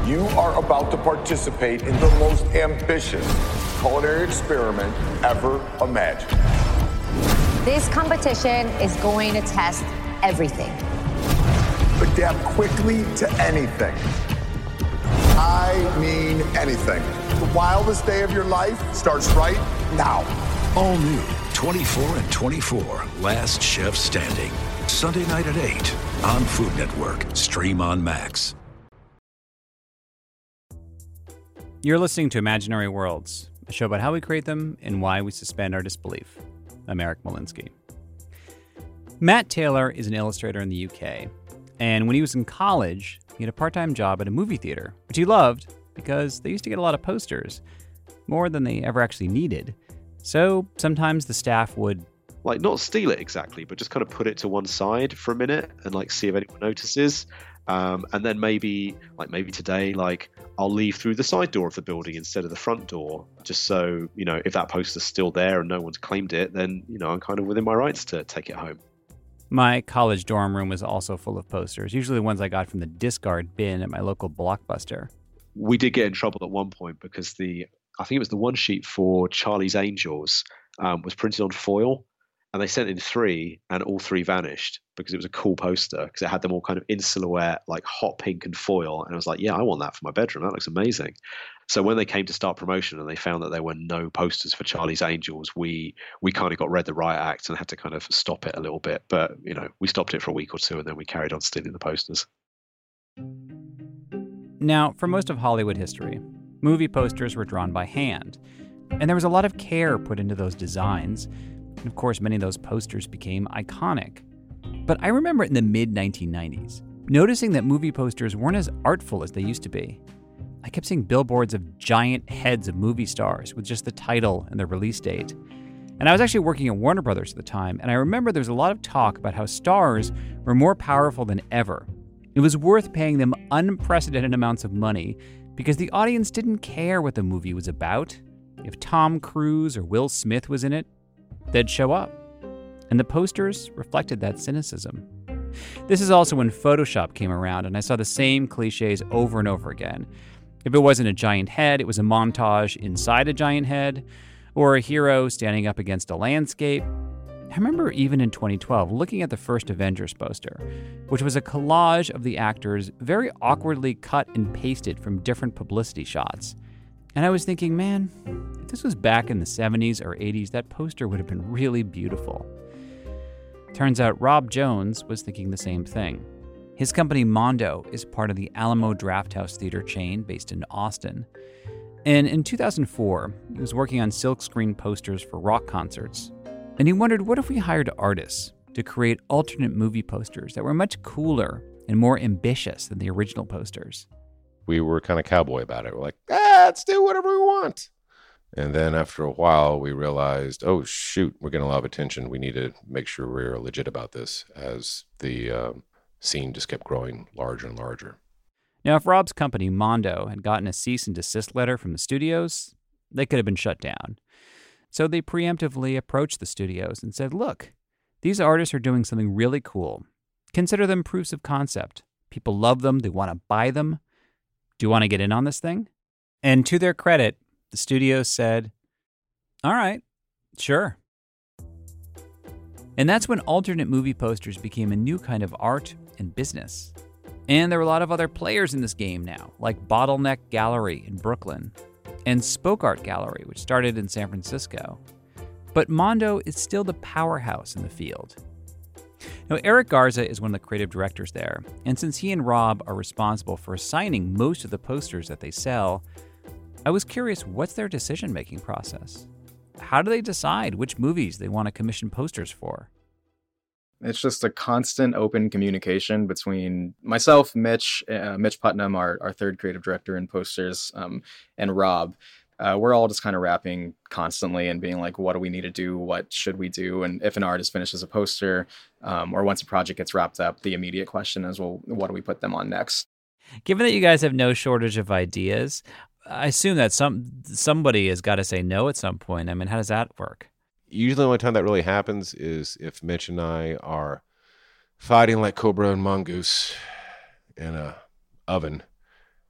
You are about to participate in the most ambitious culinary experiment ever imagined. This competition is going to test everything. Adapt quickly to anything. I mean anything. The wildest day of your life starts right now. All new 24 and 24, Last Chef Standing. Sunday night at 8 on Food Network. Stream on Max. You're listening to Imaginary Worlds, a show about how we create them and why we suspend our disbelief. I'm Eric Molinsky. Matt Taylor is an illustrator in the UK, and when he was in college, he had a part-time job at a movie theater, which he loved because they used to get a lot of posters, more than they ever actually needed. So sometimes the staff would not steal it exactly, but just kind of put it to one side for a minute and see if anyone notices. And then maybe today, I'll leave through the side door of the building instead of the front door, just so, if that poster's still there and no one's claimed it, then, I'm kind of within my rights to take it home. My college dorm room was also full of posters, usually the ones I got from the discard bin at my local Blockbuster. We did get in trouble at one point because I think it was the one sheet for Charlie's Angels was printed on foil. And they sent in 3, and all 3 vanished because it was a cool poster, because it had them all kind of in silhouette, hot pink and foil. And I was like, yeah, I want that for my bedroom. That looks amazing. So when they came to start promotion and they found that there were no posters for Charlie's Angels, we kind of got read the riot act and had to kind of stop it a little bit. But, we stopped it for a week or two and then we carried on stealing the posters. Now, for most of Hollywood history, movie posters were drawn by hand. And there was a lot of care put into those designs. And of course, many of those posters became iconic. But I remember in the mid-1990s, noticing that movie posters weren't as artful as they used to be. I kept seeing billboards of giant heads of movie stars with just the title and the release date. And I was actually working at Warner Brothers at the time, and I remember there was a lot of talk about how stars were more powerful than ever. It was worth paying them unprecedented amounts of money because the audience didn't care what the movie was about. If Tom Cruise or Will Smith was in it, they'd show up. And the posters reflected that cynicism. This is also when Photoshop came around, and I saw the same cliches over and over again. If it wasn't a giant head, it was a montage inside a giant head, or a hero standing up against a landscape. I remember even in 2012 looking at the first Avengers poster, which was a collage of the actors very awkwardly cut and pasted from different publicity shots. And I was thinking, man, if this was back in the 70s or 80s, that poster would have been really beautiful. Turns out Rob Jones was thinking the same thing. His company Mondo is part of the Alamo Drafthouse Theater chain based in Austin. And in 2004, he was working on silkscreen posters for rock concerts. And he wondered, what if we hired artists to create alternate movie posters that were much cooler and more ambitious than the original posters? We were kind of cowboy about it. We're like, let's do whatever we want. And then after a while, we realized, oh, shoot, we're getting a lot of attention. We need to make sure we're legit about this as the scene just kept growing larger and larger. Now, if Rob's company, Mondo, had gotten a cease and desist letter from the studios, they could have been shut down. So they preemptively approached the studios and said, look, these artists are doing something really cool. Consider them proofs of concept. People love them. They want to buy them. Do you want to get in on this thing? And to their credit, the studios said, all right, sure. And that's when alternate movie posters became a new kind of art and business. And there were a lot of other players in this game now, like Bottleneck Gallery in Brooklyn and Spoke Art Gallery, which started in San Francisco. But Mondo is still the powerhouse in the field. Now, Eric Garza is one of the creative directors there, and since he and Rob are responsible for assigning most of the posters that they sell, I was curious, what's their decision-making process? How do they decide which movies they want to commission posters for? It's just a constant open communication between myself, Mitch Putnam, our third creative director in posters, and Rob. We're all just kind of rapping constantly and being like, what do we need to do? What should we do? And if an artist finishes a poster or once a project gets wrapped up, the immediate question is, well, what do we put them on next? Given that you guys have no shortage of ideas, I assume that somebody has got to say no at some point. I mean, how does that work? Usually the only time that really happens is if Mitch and I are fighting like Cobra and Mongoose in a oven,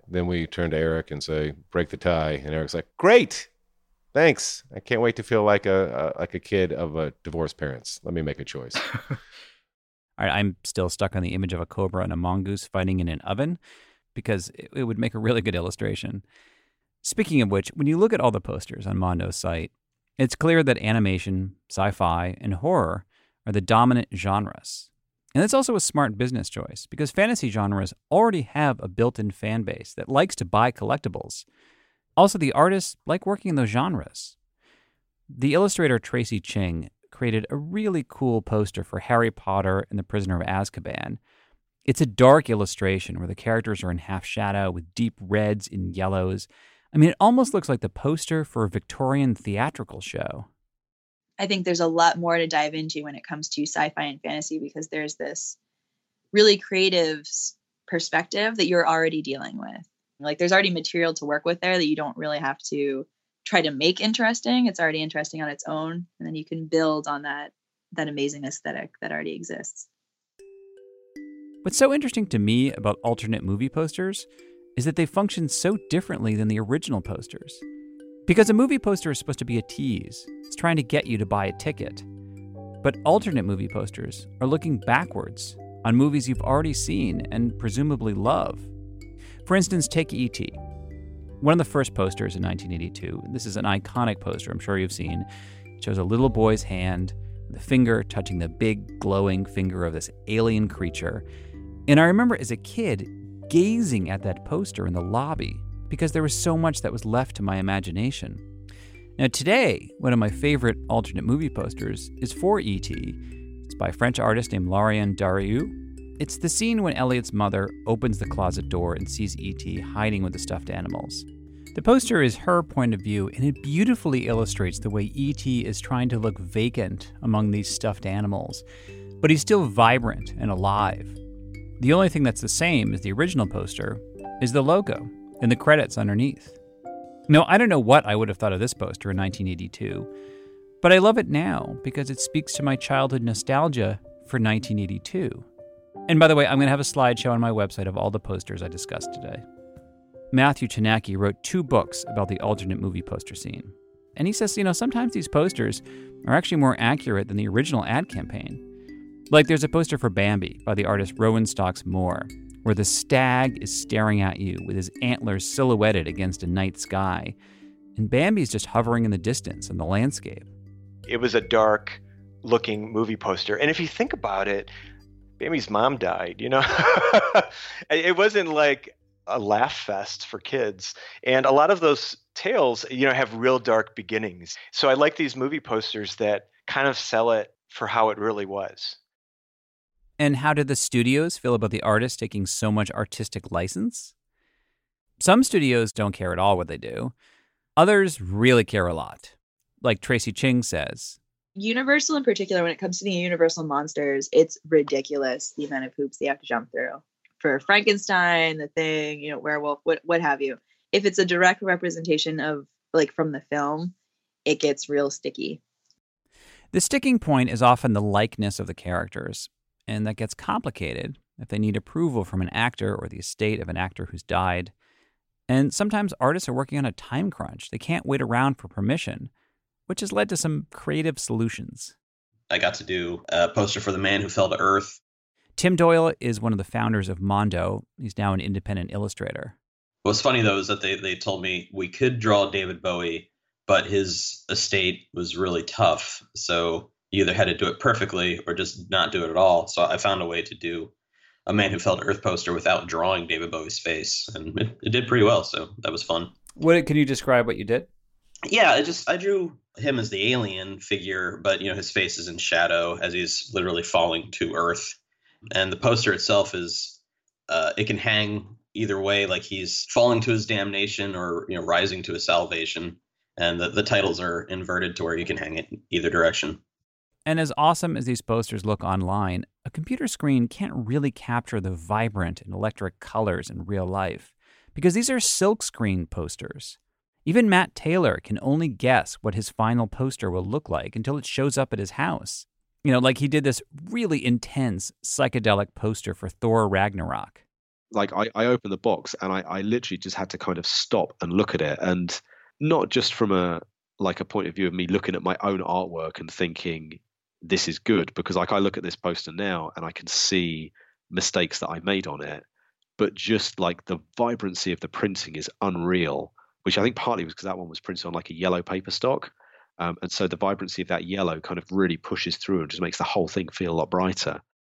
Then we turn to Eric and say, break the tie. And Eric's like, great. Thanks. I can't wait to feel like a kid of divorced parents. Let me make a choice. All right, I'm still stuck on the image of a cobra and a mongoose fighting in an oven because it would make a really good illustration. Speaking of which, when you look at all the posters on Mondo's site, it's clear that animation, sci-fi, and horror are the dominant genres. And it's also a smart business choice because fantasy genres already have a built-in fan base that likes to buy collectibles. Also, the artists like working in those genres. The illustrator Tracy Ching created a really cool poster for Harry Potter and the Prisoner of Azkaban. It's a dark illustration where the characters are in half shadow with deep reds and yellows. I mean, it almost looks like the poster for a Victorian theatrical show. I think there's a lot more to dive into when it comes to sci-fi and fantasy because there's this really creative perspective that you're already dealing with. Like there's already material to work with there that you don't really have to try to make interesting. It's already interesting on its own. And then you can build on that amazing aesthetic that already exists. What's so interesting to me about alternate movie posters is that they function so differently than the original posters. Because a movie poster is supposed to be a tease. It's trying to get you to buy a ticket. But alternate movie posters are looking backwards on movies you've already seen and presumably love. For instance, take E.T. One of the first posters in 1982, this is an iconic poster I'm sure you've seen. It shows a little boy's hand with a finger touching the big glowing finger of this alien creature. And I remember as a kid gazing at that poster in the lobby because there was so much that was left to my imagination. Now today, one of my favorite alternate movie posters is for E.T. It's by a French artist named Laurent Darieux. It's the scene when Elliot's mother opens the closet door and sees E.T. hiding with the stuffed animals. The poster is her point of view, and it beautifully illustrates the way E.T. is trying to look vacant among these stuffed animals, but he's still vibrant and alive. The only thing that's the same as the original poster is the logo and the credits underneath. Now, I don't know what I would have thought of this poster in 1982, but I love it now because it speaks to my childhood nostalgia for 1982. And by the way, I'm going to have a slideshow on my website of all the posters I discussed today. Matthew Chinaki wrote 2 books about the alternate movie poster scene. And he says, sometimes these posters are actually more accurate than the original ad campaign. Like there's a poster for Bambi by the artist Rowan Stocks Moore, where the stag is staring at you with his antlers silhouetted against a night sky. And Bambi's just hovering in the distance in the landscape. It was a dark-looking movie poster. And if you think about it, Bambi's mom died, It wasn't like a laugh fest for kids. And a lot of those tales, have real dark beginnings. So I like these movie posters that kind of sell it for how it really was. And how did the studios feel about the artist taking so much artistic license? Some studios don't care at all what they do. Others really care a lot. Like Tracy Ching says. Universal in particular, when it comes to the Universal monsters, it's ridiculous the amount of hoops they have to jump through. For Frankenstein, The Thing, Werewolf, what have you. If it's a direct representation of, from the film, it gets real sticky. The sticking point is often the likeness of the characters, and that gets complicated if they need approval from an actor or the estate of an actor who's died. And sometimes artists are working on a time crunch. They can't wait around for permission, which has led to some creative solutions. I got to do a poster for The Man Who Fell to Earth. Tim Doyle is one of the founders of Mondo. He's now an independent illustrator. What's funny, though, is that they told me we could draw David Bowie, but his estate was really tough. So you either had to do it perfectly or just not do it at all. So I found a way to do a Man Who Fell to Earth poster without drawing David Bowie's face. And it did pretty well, so that was fun. Can you describe what you did? Yeah, I drew him as the alien figure, but his face is in shadow as he's literally falling to Earth. And the poster itself is, it can hang either way, like he's falling to his damnation or rising to his salvation. And the titles are inverted to where you can hang it either direction. And as awesome as these posters look online, a computer screen can't really capture the vibrant and electric colors in real life because these are silkscreen posters. Even Matt Taylor can only guess what his final poster will look like until it shows up at his house. Like he did this really intense psychedelic poster for Thor Ragnarok. Like I opened the box and I literally just had to kind of stop and look at it, and not just from a point of view of me looking at my own artwork and thinking this is good, because like I look at this poster now and I can see mistakes that I made on it, but just like the vibrancy of the printing is unreal, which I think partly was because that one was printed on like a yellow paper stock. And so the vibrancy of that yellow kind of really pushes through and just makes the whole thing feel a lot brighter.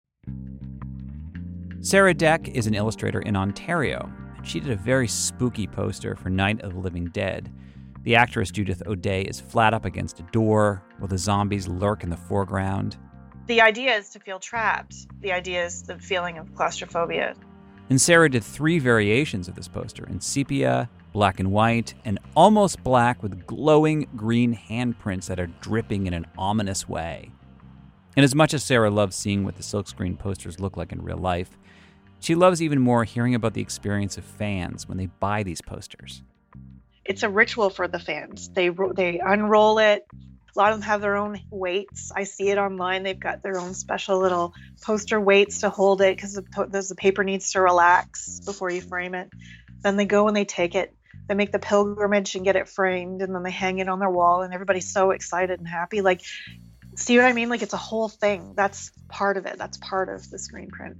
Sarah Deck is an illustrator in Ontario, and she did a very spooky poster for Night of the Living Dead. The actress Judith O'Dea is flat up against a door while the zombies lurk in the foreground. The idea is to feel trapped. The idea is the feeling of claustrophobia. And Sarah did 3 variations of this poster in sepia, black and white, and almost black with glowing green handprints that are dripping in an ominous way. And as much as Sarah loves seeing what the silkscreen posters look like in real life, she loves even more hearing about the experience of fans when they buy these posters. It's a ritual for the fans. They unroll it. A lot of them have their own weights. I see it online. They've got their own special little poster weights to hold it because the paper needs to relax before you frame it. Then they go and they take it. They make the pilgrimage and get it framed, and then they hang it on their wall, and everybody's so excited and happy. Like, see what I mean? Like, it's a whole thing. That's part of it. That's part of the screen print.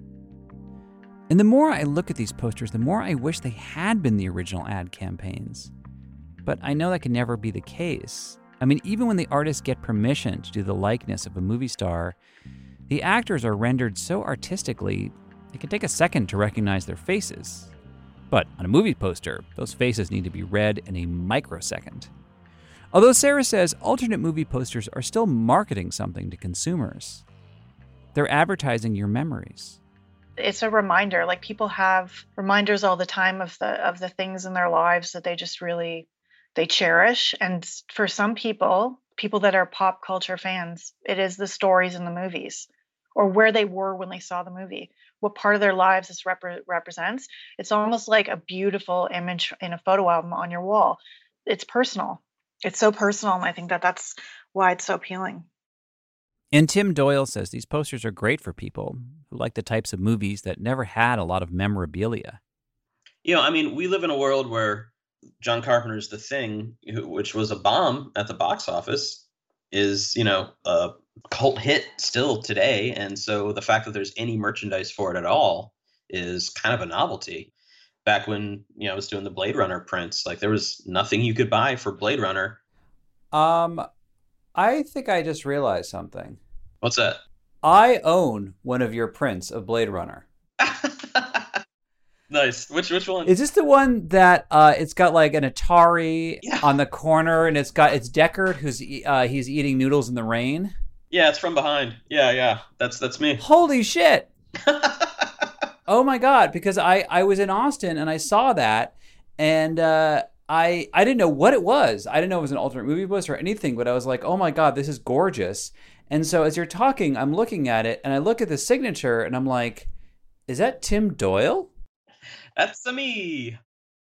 And the more I look at these posters, the more I wish they had been the original ad campaigns. But I know that can never be the case. I mean, even when the artists get permission to do the likeness of a movie star, the actors are rendered so artistically, it can take a second to recognize their faces. But on a movie poster, those faces need to be read in a microsecond. Although Sarah says alternate movie posters are still marketing something to consumers. They're advertising your memories. It's a reminder. Like, people have reminders all the time of the things in their lives that they just really, they cherish. And for some people that are pop culture fans, it is the stories in the movies or where they were when they saw the movie, what part of their lives this represents. It's almost like a beautiful image in a photo album on your wall. It's personal. It's so personal, and I think that's why it's so appealing. And Tim Doyle says these posters are great for people who like the types of movies that never had a lot of memorabilia. You know, I mean, we live in a world where John Carpenter's The Thing, which was a bomb at the box office, is, you know, a cult hit still today. And so the fact that there's any merchandise for it at all is kind of a novelty. Back when, you know, I was doing the Blade Runner prints, like there was nothing you could buy for Blade Runner. I think I just realized something. What's that? I own one of your prints of Blade Runner. Nice. Which one? Is this the one that it's got like an Atari on the corner, and it's Deckard who's he's eating noodles in the rain? Yeah, it's from behind. Yeah. That's me. Holy shit. Oh my God, because I was in Austin and I saw that, and I didn't know what it was. I didn't know it was an alternate movie poster or anything, but I was like, oh my God, this is gorgeous. And so as you're talking, I'm looking at it, and I look at the signature, and I'm like, is that Tim Doyle? That's me.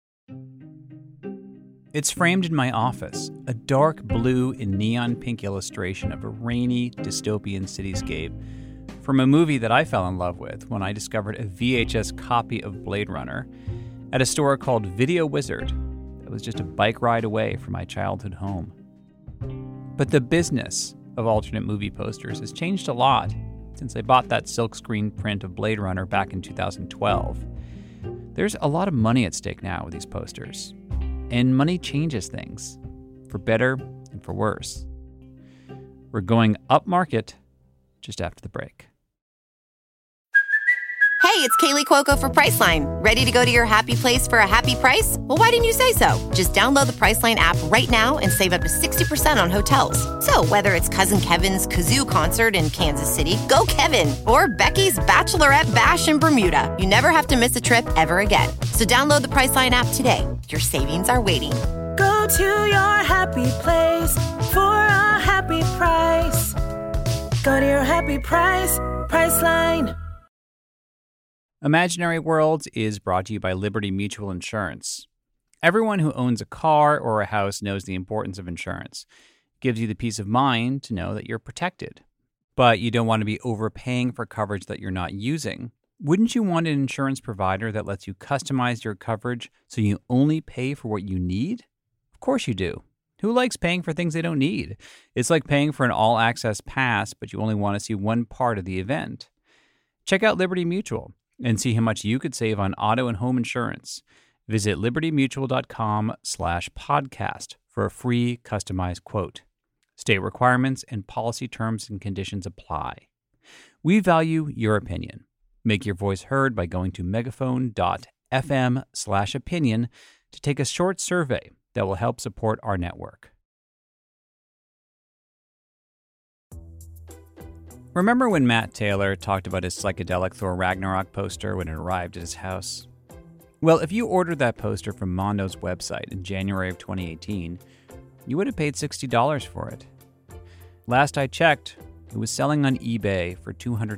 It's framed in my office, a dark blue and neon pink illustration of a rainy, dystopian cityscape from a movie that I fell in love with when I discovered a VHS copy of Blade Runner at a store called Video Wizard that was just a bike ride away from my childhood home. But the business of alternate movie posters has changed a lot since I bought that silkscreen print of Blade Runner back in 2012. There's a lot of money at stake now with these posters, and money changes things, for better and for worse. We're going up market just after the break. Hey, it's Kaylee Cuoco for Priceline. Ready to go to your happy place for a happy price? Well, why didn't you say so? Just download the Priceline app right now and save up to 60% on hotels. So whether it's Cousin Kevin's Kazoo Concert in Kansas City, go Kevin, or Becky's Bachelorette Bash in Bermuda, you never have to miss a trip ever again. So download the Priceline app today. Your savings are waiting. Go to your happy place for a happy price. Go to your happy price, Priceline. Imaginary Worlds is brought to you by Liberty Mutual Insurance. Everyone who owns a car or a house knows the importance of insurance. It gives you the peace of mind to know that you're protected. But you don't want to be overpaying for coverage that you're not using. Wouldn't you want an insurance provider that lets you customize your coverage so you only pay for what you need? Of course you do. Who likes paying for things they don't need? It's like paying for an all-access pass, but you only want to see one part of the event. Check out Liberty Mutual and see how much you could save on auto and home insurance. Visit libertymutual.com/podcast for a free customized quote. State requirements and policy terms and conditions apply. We value your opinion. Make your voice heard by going to megaphone.fm/opinion to take a short survey that will help support our network. Remember when Matt Taylor talked about his psychedelic Thor Ragnarok poster when it arrived at his house? Well, if you ordered that poster from Mondo's website in January of 2018, you would have paid $60 for it. Last I checked, it was selling on eBay for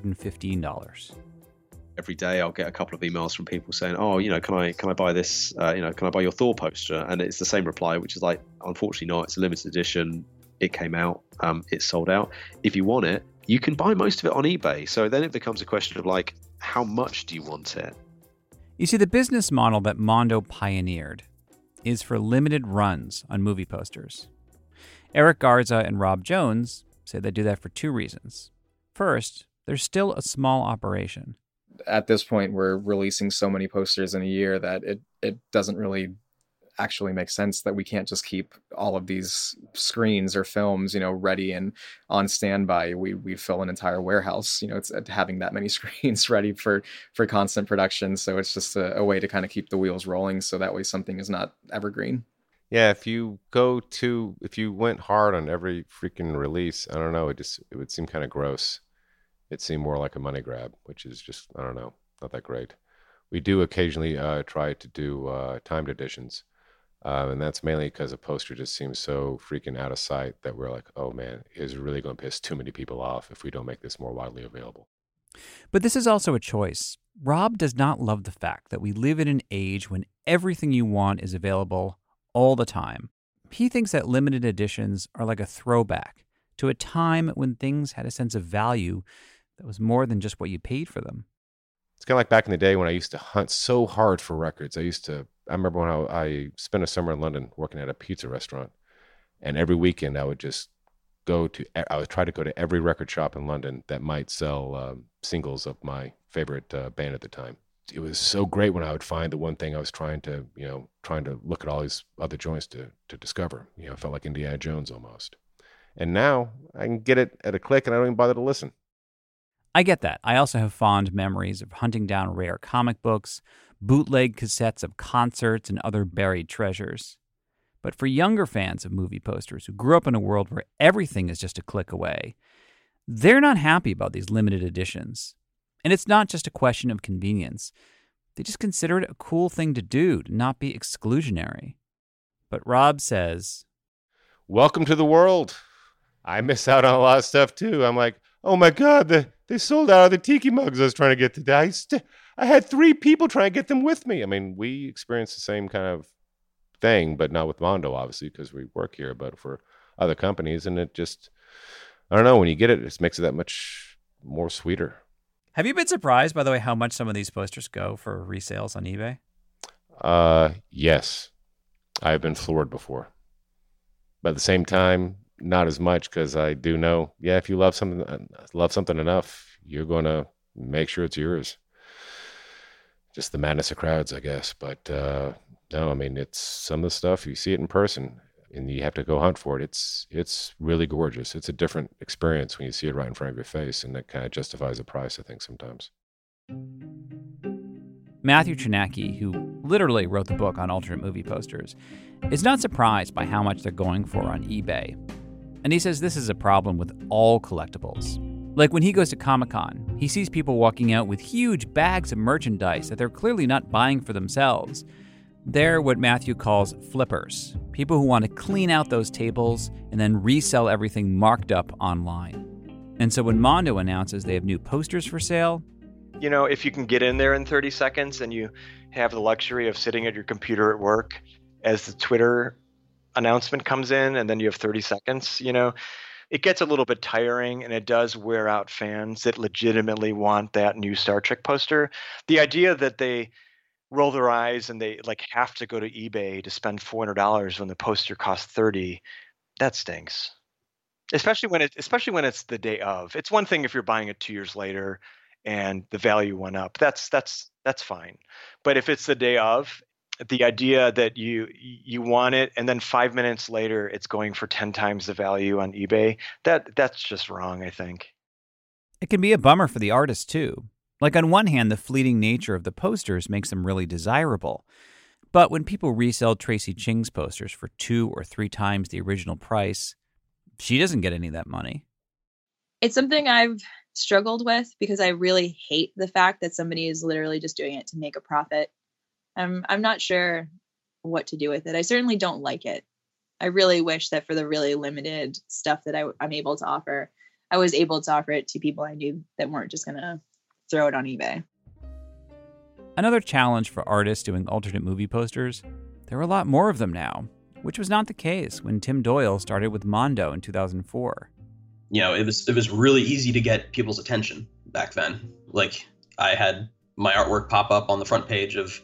$215. Every day I'll get a couple of emails from people saying, oh, can I buy this, can I buy your Thor poster? And it's the same reply, which is like, unfortunately not, it's a limited edition. It came out, it's sold out. If you want it, you can buy most of it on eBay. So then it becomes a question of like, how much do you want it? You see, the business model that Mondo pioneered is for limited runs on movie posters. Eric Garza and Rob Jones say they do that for two reasons. First, they're still a small operation. At this point, we're releasing so many posters in a year that it doesn't really actually make sense that we can't just keep all of these screens or films, ready and on standby. We fill an entire warehouse, it's having that many screens ready for constant production. So it's just a way to kind of keep the wheels rolling. So that way something is not evergreen. Yeah, if you went hard on every freaking release, I don't know, it would seem kind of gross. It seemed more like a money grab, which is just, I don't know, not that great. We do occasionally try to do timed editions, and that's mainly because a poster just seems so freaking out of sight that we're like, oh man, it's really going to piss too many people off if we don't make this more widely available. But this is also a choice. Rob does not love the fact that we live in an age when everything you want is available all the time. He thinks that limited editions are like a throwback to a time when things had a sense of value that was more than just what you paid for them. It's kind of like back in the day when I used to hunt so hard for records. I remember when I spent a summer in London working at a pizza restaurant, and every weekend I would try to go to every record shop in London that might sell singles of my favorite band at the time. It was so great when I would find the one thing I was trying to look at all these other joints to discover. It felt like Indiana Jones almost. And now I can get it at a click and I don't even bother to listen. I get that. I also have fond memories of hunting down rare comic books, bootleg cassettes of concerts, and other buried treasures. But for younger fans of movie posters who grew up in a world where everything is just a click away, they're not happy about these limited editions. And it's not just a question of convenience. They just consider it a cool thing to do, to not be exclusionary. But Rob says, welcome to the world. I miss out on a lot of stuff too. I'm like, oh my God, they sold out of the tiki mugs I was trying to get today. I had 3 people trying to get them with me. I mean, we experienced the same kind of thing, but not with Mondo, obviously, because we work here, but for other companies. And it just, I don't know, when you get it, it just makes it that much more sweeter. Have you been surprised, by the way, how much some of these posters go for resales on eBay? Yes. I've been floored before. But at the same time, not as much, because I do know, if you love something enough, you're going to make sure it's yours. Just the madness of crowds, I guess. But no, I mean, it's some of the stuff, you see it in person and you have to go hunt for it. It's really gorgeous. It's a different experience when you see it right in front of your face, and that kind of justifies the price, I think, sometimes. Matthew Chernacki, who literally wrote the book on alternate movie posters, is not surprised by how much they're going for on eBay. And he says this is a problem with all collectibles. Like when he goes to Comic-Con, he sees people walking out with huge bags of merchandise that they're clearly not buying for themselves. They're what Matthew calls flippers, people who want to clean out those tables and then resell everything marked up online. And so when Mondo announces they have new posters for sale, if you can get in there in 30 seconds and you have the luxury of sitting at your computer at work as the Twitter announcement comes in and then you have 30 seconds, it gets a little bit tiring, and it does wear out fans that legitimately want that new Star Trek poster. The idea that they roll their eyes and they like have to go to eBay to spend $400 when the poster costs $30, that stinks. Especially when it's the day of. It's one thing if you're buying it 2 years later and the value went up. That's fine. But if it's the day of, the idea that you want it and then 5 minutes later it's going for 10 times the value on eBay, that's just wrong, I think. It can be a bummer for the artist too. Like on one hand, the fleeting nature of the posters makes them really desirable. But when people resell Tracy Ching's posters for 2 or 3 times the original price, she doesn't get any of that money. It's something I've struggled with because I really hate the fact that somebody is literally just doing it to make a profit. I'm not sure what to do with it. I certainly don't like it. I really wish that for the really limited stuff that I'm able to offer, I was able to offer it to people I knew that weren't just going to throw it on eBay. Another challenge for artists doing alternate movie posters, there are a lot more of them now, which was not the case when Tim Doyle started with Mondo in 2004. It was really easy to get people's attention back then. Like, I had my artwork pop up on the front page of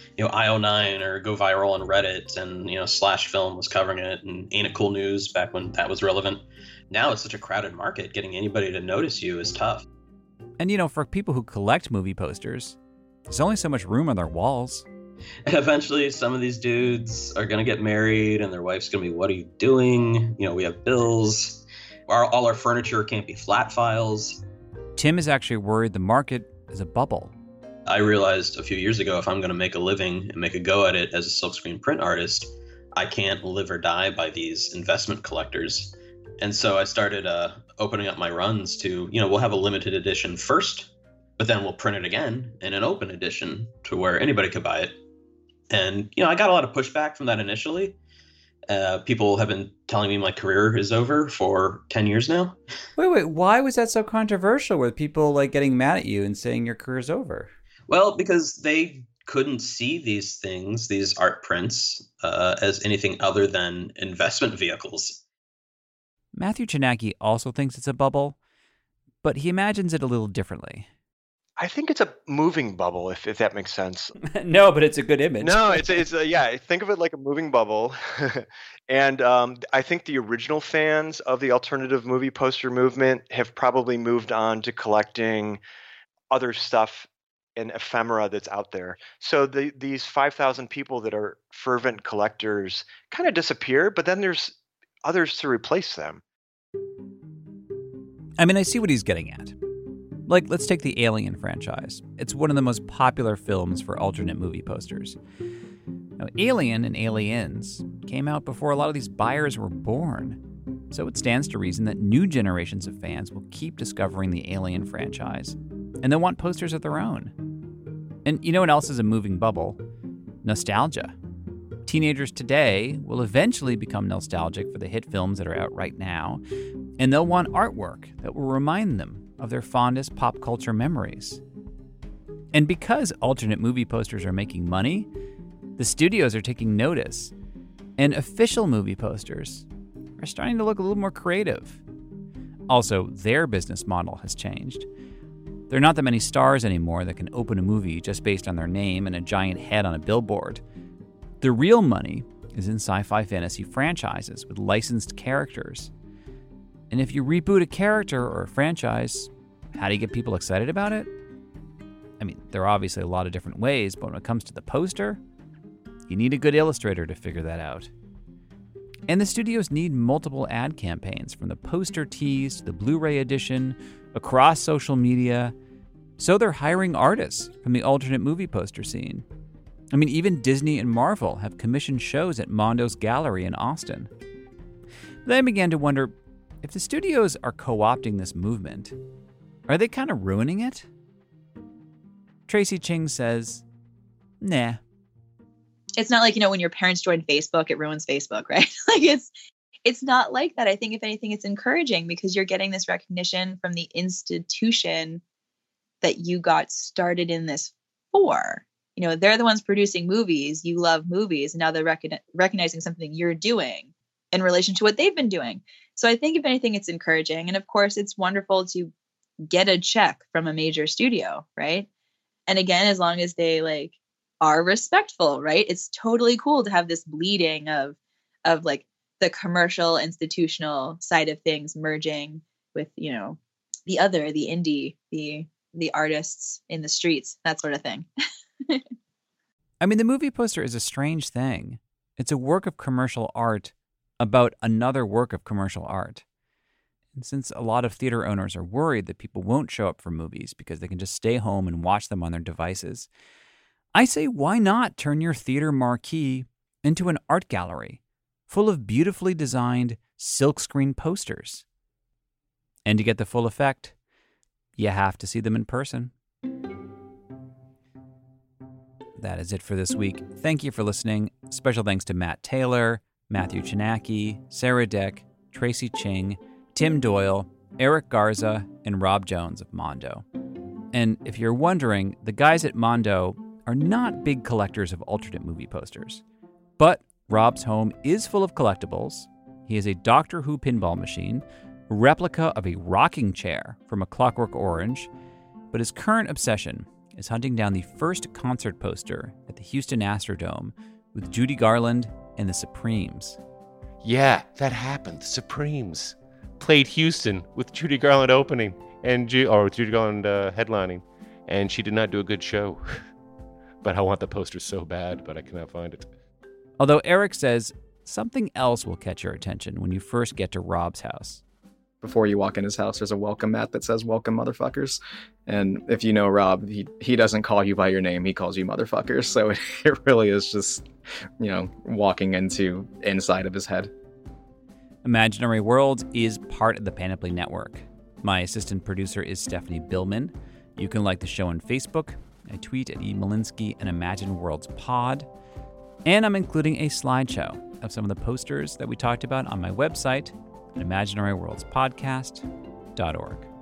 IO9 or go viral on Reddit, and Slash Film was covering it, and Ain't It Cool News back when that was relevant. Now it's such a crowded market, getting anybody to notice you is tough. And for people who collect movie posters, there's only so much room on their walls. And eventually some of these dudes are going to get married and their wife's going to be, what are you doing? We have bills. All our furniture can't be flat files. Tim is actually worried the market is a bubble. I realized a few years ago, if I'm going to make a living and make a go at it as a silkscreen print artist, I can't live or die by these investment collectors. And so I started opening up my runs to, we'll have a limited edition first, but then we'll print it again in an open edition to where anybody could buy it. And, I got a lot of pushback from that initially. People have been telling me my career is over for 10 years now. Wait, why was that so controversial with people getting mad at you and saying your career's over? Well, because they couldn't see these things, these art prints, as anything other than investment vehicles. Matthew Chinaki also thinks it's a bubble, but he imagines it a little differently. I think it's a moving bubble, if that makes sense. No, but it's a good image. No, it's think of it like a moving bubble. And I think the original fans of the alternative movie poster movement have probably moved on to collecting other stuff and ephemera that's out there. So these 5,000 people that are fervent collectors kind of disappear, but then there's others to replace them. I see what he's getting at. Let's take the Alien franchise. It's one of the most popular films for alternate movie posters. Now, Alien and Aliens came out before a lot of these buyers were born. So it stands to reason that new generations of fans will keep discovering the Alien franchise, and they'll want posters of their own. And you know what else is a moving bubble? Nostalgia. Teenagers today will eventually become nostalgic for the hit films that are out right now, and they'll want artwork that will remind them of their fondest pop culture memories. And because alternate movie posters are making money, the studios are taking notice, and official movie posters are starting to look a little more creative. Also, their business model has changed. There are not that many stars anymore that can open a movie just based on their name and a giant head on a billboard. The real money is in sci-fi fantasy franchises with licensed characters. And if you reboot a character or a franchise, how do you get people excited about it? There are obviously a lot of different ways, but when it comes to the poster, you need a good illustrator to figure that out. And the studios need multiple ad campaigns, from the poster tease to the Blu-ray edition, across social media. So they're hiring artists from the alternate movie poster scene. Even Disney and Marvel have commissioned shows at Mondo's Gallery in Austin. Then I began to wonder, if the studios are co-opting this movement, are they kind of ruining it? Tracy Ching says, nah. It's not like, when your parents join Facebook, it ruins Facebook, right? It's not like that. I think if anything, it's encouraging because you're getting this recognition from the institution that you got started in this for. They're the ones producing movies. You love movies. And now they're recognizing something you're doing in relation to what they've been doing. So I think if anything, it's encouraging. And of course, it's wonderful to get a check from a major studio, right? And again, as long as they like are respectful, right? It's totally cool to have this bleeding of like the commercial institutional side of things merging with, you know, the other, the indie, the artists in the streets, that sort of thing. I mean, the movie poster is a strange thing. It's a work of commercial art about another work of commercial art. And since a lot of theater owners are worried that people won't show up for movies because they can just stay home and watch them on their devices, I say, why not turn your theater marquee into an art gallery full of beautifully designed silkscreen posters? And to get the full effect, you have to see them in person. That is it for this week. Thank you for listening. Special thanks to Matt Taylor, Matthew Chinaki, Sarah Deck, Tracy Ching, Tim Doyle, Eric Garza, and Rob Jones of Mondo. And if you're wondering, the guys at Mondo are not big collectors of alternate movie posters. But Rob's home is full of collectibles. He has a Doctor Who pinball machine, a replica of a rocking chair from A Clockwork Orange, but his current obsession is hunting down the first concert poster at the Houston Astrodome with Judy Garland and the Supremes. Yeah, that happened. The Supremes played Houston with Judy Garland opening and Judy Garland headlining, and she did not do a good show. But I want the poster so bad, but I cannot find it. Although Eric says something else will catch your attention when you first get to Rob's house. Before you walk in his house, there's a welcome mat that says "Welcome, motherfuckers." And if you know Rob, he doesn't call you by your name; he calls you motherfuckers. So it really is just, you know, walking inside of his head. Imaginary Worlds is part of the Panoply Network. My assistant producer is Stephanie Billman. You can like the show on Facebook. I tweet at @eMalinsky and Imagine Worlds Pod. And I'm including a slideshow of some of the posters that we talked about on my website at imaginaryworldspodcast.org.